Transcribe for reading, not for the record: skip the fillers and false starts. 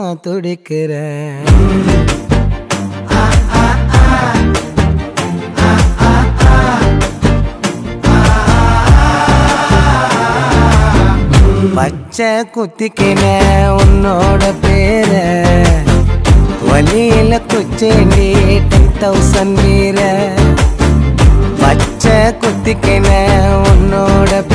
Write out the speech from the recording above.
துடிக்கிறேன். பச்சை குத்திக்கின உன்னோட பேர வலியில குச்சேண்டி 10,000 வீர. பச்சை குத்திக்கின உன்னோட